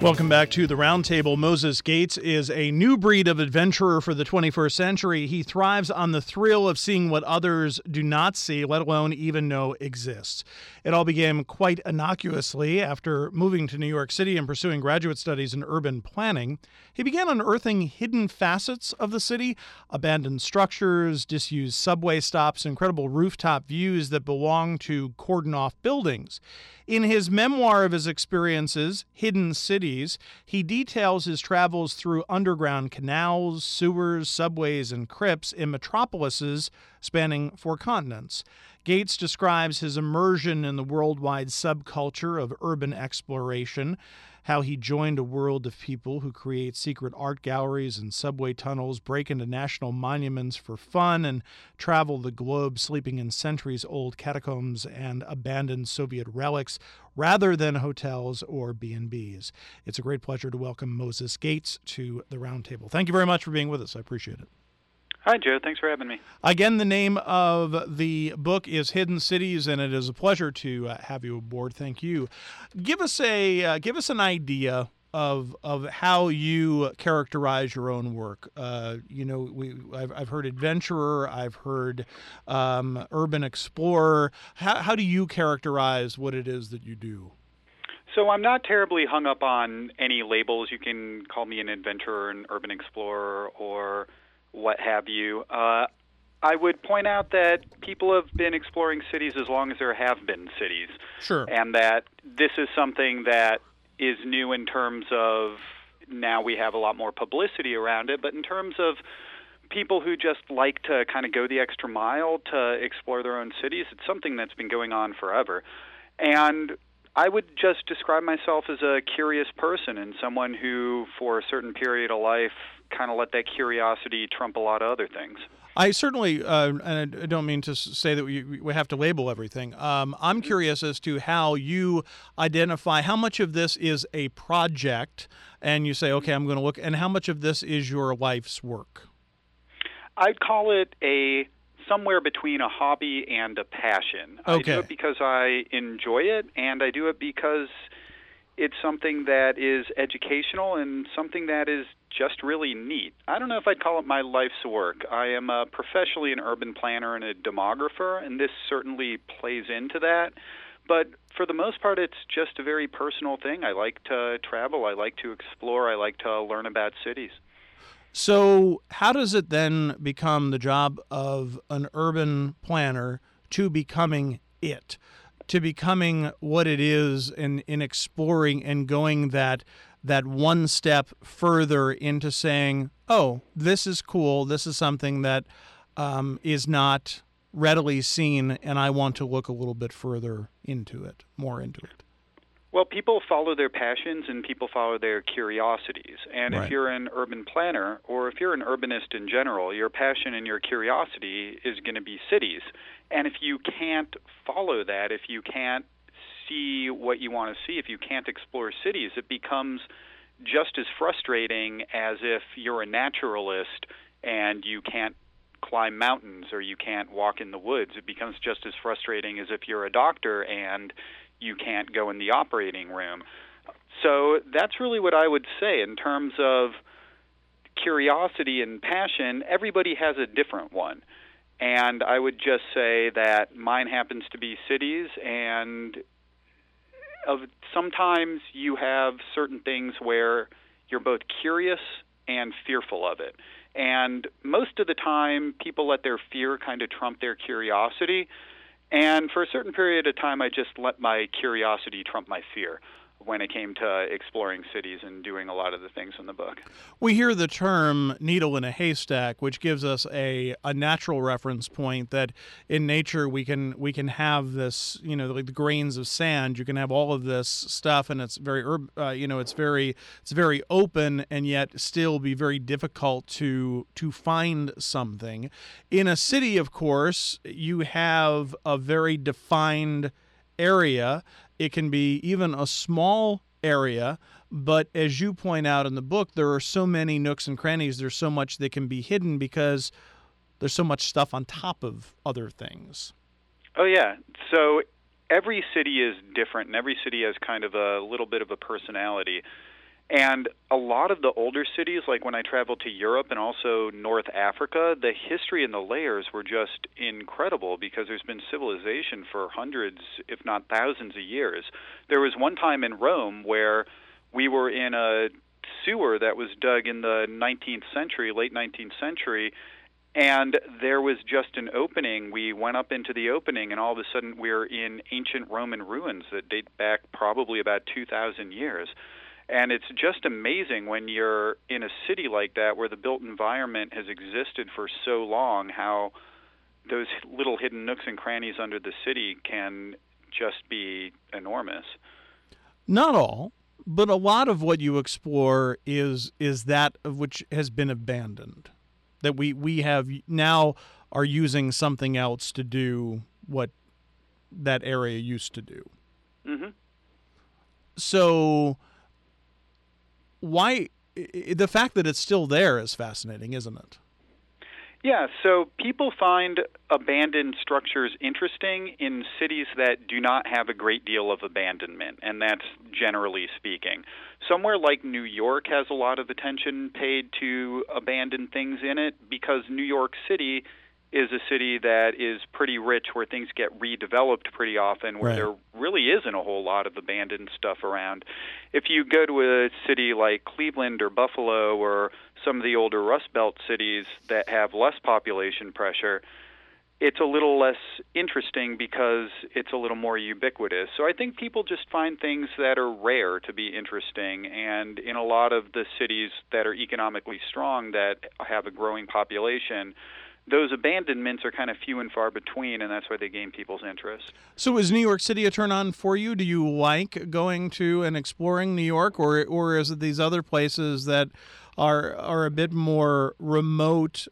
Welcome back to the Roundtable. Moses Gates is a new breed of adventurer for the 21st century. He thrives on the thrill of seeing what others do not see, let alone even know exists. It all began quite innocuously after moving to New York City and pursuing graduate studies in urban planning. He began unearthing hidden facets of the city, abandoned structures, disused subway stops, incredible rooftop views that belong to cordoned-off buildings. In his memoir of his experiences, Hidden Cities, he details his travels through underground canals, sewers, subways, and crypts in metropolises spanning 4 continents. Gates describes his immersion in the worldwide subculture of urban exploration, how he joined a world of people who create secret art galleries and subway tunnels, break into national monuments for fun, and travel the globe sleeping in centuries-old catacombs and abandoned Soviet relics rather than hotels or B&Bs. It's a great pleasure to welcome Moses Gates to the Roundtable. Thank you very much for being with us. I appreciate it. Hi, Joe. Thanks for having me. Again, the name of the book is Hidden Cities, and it is a pleasure to have you aboard. Thank you. Give us an idea of how you characterize your own work. I've heard adventurer, I've heard urban explorer. How do you characterize what it is that you do? So I'm not terribly hung up on any labels. You can call me an adventurer, an urban explorer, or what have you. I would point out that people have been exploring cities as long as there have been cities. Sure. And that this is something that is new in terms of now we have a lot more publicity around it, but in terms of people who just like to kind of go the extra mile to explore their own cities, it's something that's been going on forever. And I would just describe myself as a curious person and someone who, for a certain period of life, kind of let that curiosity trump a lot of other things. I certainly, and I don't mean to say that we have to label everything. I'm curious as to how you identify how much of this is a project, and you say, okay, I'm going to look, and how much of this is your life's work? I'd call it somewhere between a hobby and a passion. Okay. I do it because I enjoy it, and I do it because it's something that is educational and something that is just really neat. I don't know if I'd call it my life's work. I am professionally an urban planner and a demographer, and this certainly plays into that. But for the most part, it's just a very personal thing. I like to travel. I like to explore. I like to learn about cities. So how does it then become the job of an urban planner to becoming it, to becoming what it is in exploring and going that one step further into saying, oh, this is cool, this is something that is not readily seen, and I want to look a little bit further into it, more into it? Well, people follow their passions and people follow their curiosities. And Right. If you're an urban planner or if you're an urbanist in general, your passion and your curiosity is going to be cities. And if you can't follow that, if you can't see what you want to see, if you can't explore cities, it becomes just as frustrating as if you're a naturalist and you can't climb mountains or you can't walk in the woods. It becomes just as frustrating as if you're a doctor and you can't go in the operating room. So that's really what I would say in terms of curiosity and passion. Everybody has a different one. And I would just say that mine happens to be cities, and sometimes you have certain things where you're both curious and fearful of it. And most of the time, people let their fear kind of trump their curiosity. And for a certain period of time, I just let my curiosity trump my fear when it came to exploring cities and doing a lot of the things in the book. We hear the term needle in a haystack, which gives us a natural reference point that in nature we can have this, like the grains of sand. You can have all of this stuff, and it's very it's very open, and yet still be very difficult to find something. In a city, of course, you have a very defined area. It can be even a small area, but as you point out in the book, there are so many nooks and crannies. There's so much that can be hidden because there's so much stuff on top of other things. Oh, yeah. So every city is different, and every city has kind of a little bit of a personality. And a lot of the older cities, like when I traveled to Europe and also North Africa, the history and the layers were just incredible because there's been civilization for hundreds, if not thousands of years. There was one time in Rome where we were in a sewer that was dug in the 19th century, late 19th century, and there was just an opening. We went up into the opening, and all of a sudden we're in ancient Roman ruins that date back probably about 2,000 years. And it's just amazing when you're in a city like that where the built environment has existed for so long, how those little hidden nooks and crannies under the city can just be enormous. Not all, but a lot of what you explore is that of which has been abandoned, that we have now are using something else to do what that area used to do. Mm-hmm. So why the fact that it's still there is fascinating, isn't it? Yeah, so people find abandoned structures interesting in cities that do not have a great deal of abandonment, and that's generally speaking. Somewhere like New York has a lot of attention paid to abandoned things in it because New York City is a city that is pretty rich, where things get redeveloped pretty often, where there really isn't a whole lot of abandoned stuff around. If you go to a city like Cleveland or Buffalo or some of the older Rust Belt cities that have less population pressure, it's a little less interesting because it's a little more ubiquitous. So I think people just find things that are rare to be interesting, and in a lot of the cities that are economically strong that have a growing population, those abandonments are kind of few and far between, and that's why they gain people's interest. So is New York City a turn-on for you? Do you like going to and exploring New York, or is it these other places that are a bit more remote,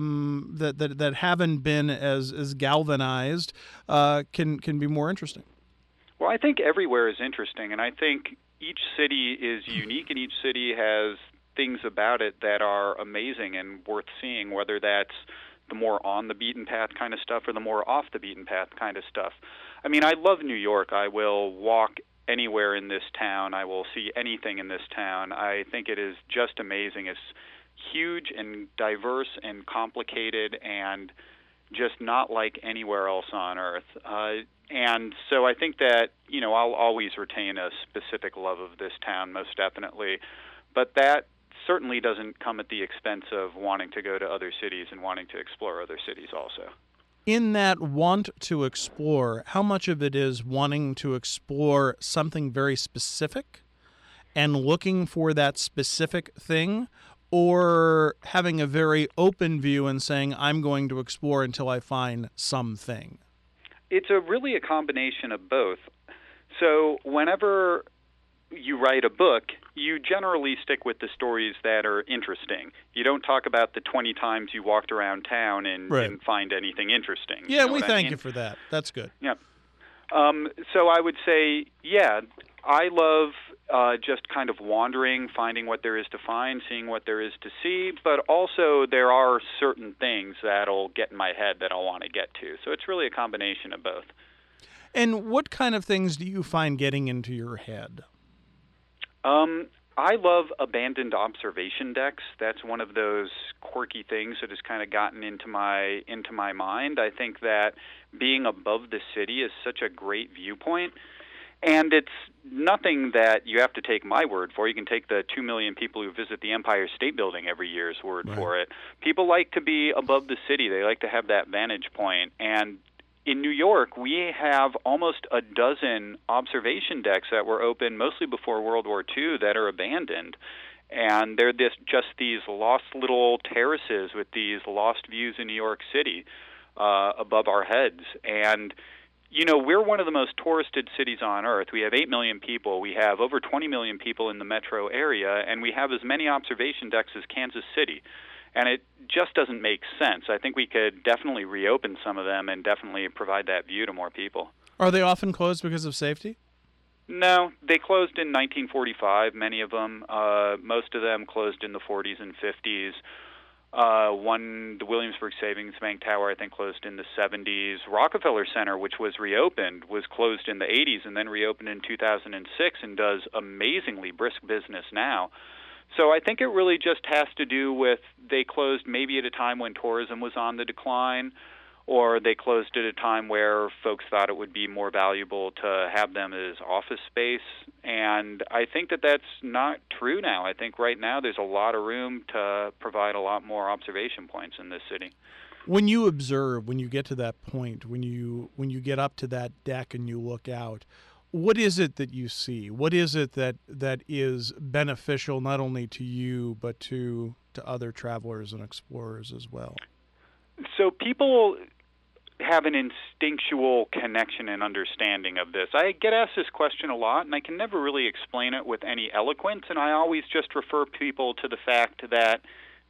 that haven't been as galvanized, can be more interesting? Well, I think everywhere is interesting, and I think each city is unique, and each city has things about it that are amazing and worth seeing, whether that's the more on-the-beaten-path kind of stuff or the more off-the-beaten-path kind of stuff. I mean, I love New York. I will walk anywhere in this town. I will see anything in this town. I think it is just amazing. It's huge and diverse and complicated and just not like anywhere else on Earth. And so I think that, I'll always retain a specific love of this town, most definitely. But that certainly doesn't come at the expense of wanting to go to other cities and wanting to explore other cities also. In that want to explore, how much of it is wanting to explore something very specific and looking for that specific thing, or having a very open view and saying, I'm going to explore until I find something? It's really a combination of both. So whenever you write a book, you generally stick with the stories that are interesting. You don't talk about the 20 times you walked around town and didn't find anything interesting. Yeah, we thank you for that. That's good. Yeah. So I would say, I love just kind of wandering, finding what there is to find, seeing what there is to see, but also there are certain things that'll get in my head that I'll want to get to. So it's really a combination of both. And what kind of things do you find getting into your head? I love abandoned observation decks. That's one of those quirky things that has kind of gotten into my mind. I think that being above the city is such a great viewpoint, and it's nothing that you have to take my word for. You can take the 2 million people who visit the Empire State Building every year's word for it. People like to be above the city. They like to have that vantage point, and in New York, we have almost a dozen observation decks that were open mostly before World War II that are abandoned. And they're just these lost little terraces with these lost views in New York City above our heads. And, we're one of the most touristed cities on Earth. We have 8 million people. We have over 20 million people in the metro area, and we have as many observation decks as Kansas City. And it just doesn't make sense. I think we could definitely reopen some of them and definitely provide that view to more people. Are they often closed because of safety? No, they closed in 1945, many of them. Most of them closed in the 40s and 50s. The Williamsburg Savings Bank Tower, I think, closed in the 70s. Rockefeller Center, which was reopened, was closed in the 80s and then reopened in 2006 and does amazingly brisk business now. So I think it really just has to do with they closed maybe at a time when tourism was on the decline, or they closed at a time where folks thought it would be more valuable to have them as office space. And I think that that's not true now. I think right now there's a lot of room to provide a lot more observation points in this city. When you observe, when you get to that point, when you get up to that deck and you look out, what is it that you see? What is it that is beneficial not only to you but to other travelers and explorers as well? So people have an instinctual connection and understanding of this. I get asked this question a lot, and I can never really explain it with any eloquence, and I always just refer people to the fact that,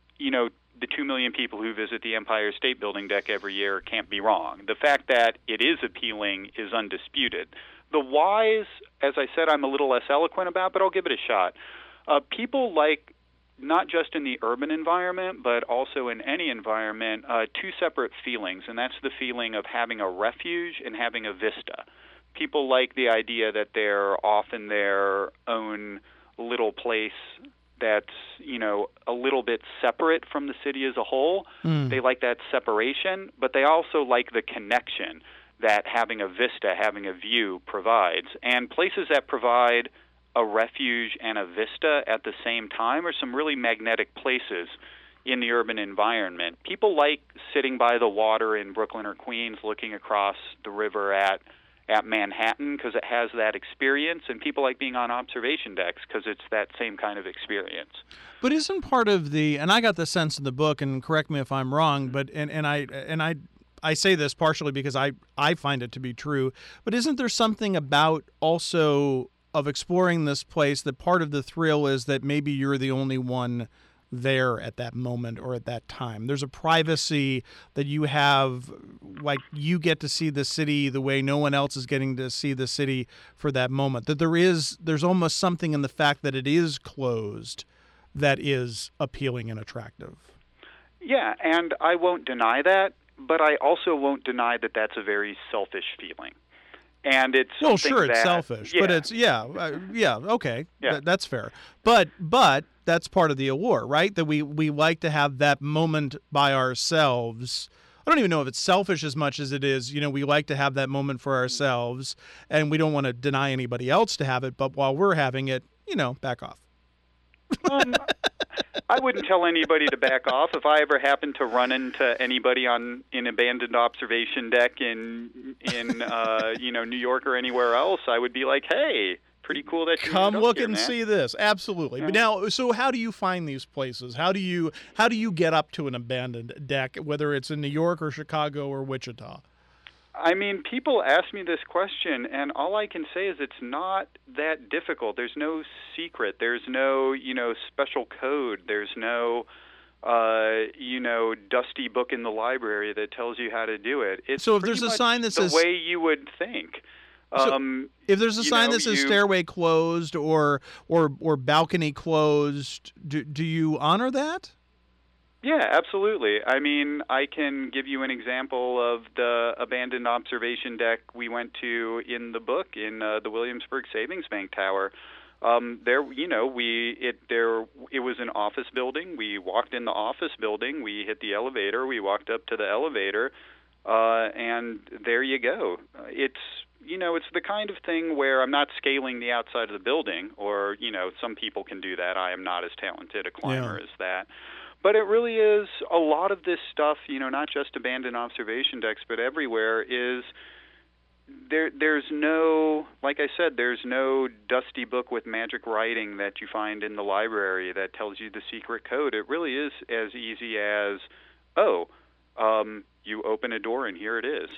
the 2 million people who visit the Empire State Building deck every year can't be wrong. The fact that it is appealing is undisputed. The whys, as I said, I'm a little less eloquent about, but I'll give it a shot. People like, not just in the urban environment, but also in any environment, two separate feelings, and that's the feeling of having a refuge and having a vista. People like the idea that they're off in their own little place that's, a little bit separate from the city as a whole. They like that separation, but they also like the connection that having a vista, having a view provides. And places that provide a refuge and a vista at the same time are some really magnetic places in the urban environment. People like sitting by the water in Brooklyn or Queens looking across the river at Manhattan because it has that experience, and people like being on observation decks because it's that same kind of experience. But isn't part of and I got the sense in the book, and correct me if I'm wrong, but I say this partially because I find it to be true, but isn't there something about also of exploring this place that part of the thrill is that maybe you're the only one there at that moment or at that time? There's a privacy that you have, like you get to see the city the way no one else is getting to see the city for that moment. That there's almost something in the fact that it is closed that is appealing and attractive. Yeah, and I won't deny that, but I also won't deny that that's a very selfish feeling. And it's well, sure, it's selfish, but it's okay, that's fair. But that's part of the allure, right? That we like to have that moment by ourselves. I don't even know if it's selfish as much as it is, we like to have that moment for ourselves, and we don't want to deny anybody else to have it. But while we're having it, back off. I wouldn't tell anybody to back off. If I ever happened to run into anybody on an abandoned observation deck in New York or anywhere else, I would be like, hey, pretty cool that you come look here, and man. see this. Absolutely. Yeah. But now, so how do you find these places? How do you get up to an abandoned deck, whether it's in New York or Chicago or Wichita? I mean, people ask me this question, and all I can say is it's not that difficult. There's no secret. There's no, special code. There's no, dusty book in the library that tells you how to do it. It's so if there's a sign that says the way you would think. If there's a sign that says stairway closed or balcony closed, do you honor that? Yeah, absolutely. I mean, I can give you an example of the abandoned observation deck we went to in the book in the Williamsburg Savings Bank Tower. It was an office building. We walked in the office building. We hit the elevator. We walked up to the elevator, and there you go. It's the kind of thing where I'm not scaling the outside of the building, or some people can do that. I am not as talented a climber as that. But it really is a lot of this stuff, not just abandoned observation decks, but everywhere is there's no, like I said, there's no dusty book with magic writing that you find in the library that tells you the secret code. It really is as easy as, you open a door and here it is.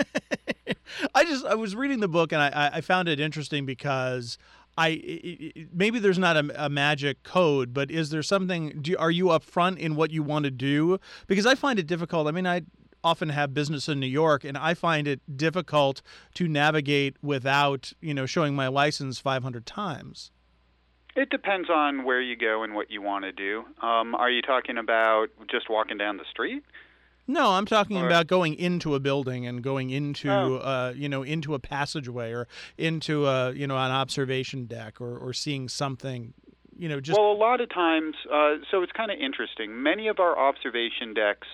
I was reading the book and I found it interesting because maybe there's not a magic code, but is there something? Are you upfront in what you want to do? Because I find it difficult. I mean, I often have business in New York, and I find it difficult to navigate without showing my license 500 times. It depends on where you go and what you want to do. Are you talking about just walking down the street? No, I'm talking Or, about going into a building and going into, oh, into a passageway or into an observation deck or seeing something, just. well, a lot of times, so it's kind of interesting. Many of our observation decks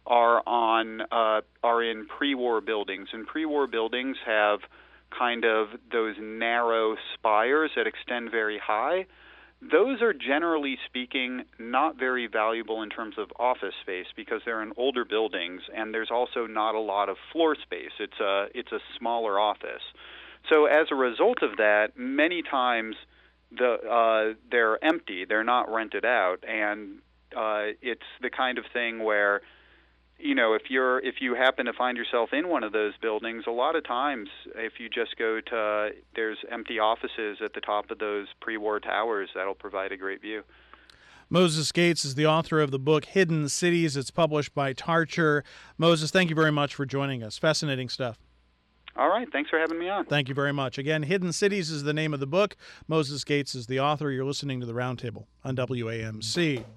are in pre-war buildings, and pre-war buildings have kind of those narrow spires that extend very high. Those are, generally speaking, not very valuable in terms of office space because they're in older buildings, and there's also not a lot of floor space. It's a smaller office. So as a result of that, many times they're empty. They're not rented out, and it's the kind of thing where, if you happen to find yourself in one of those buildings, a lot of times if you just go to, there's empty offices at the top of those pre-war towers that'll provide a great view. Moses Gates is the author of the book Hidden Cities. It's published by Tarcher. Moses, thank you very much for joining us. Fascinating stuff. All right. Thanks for having me on. Thank you very much. Again, Hidden Cities is the name of the book. Moses Gates is the author. You're listening to The Roundtable on WAMC.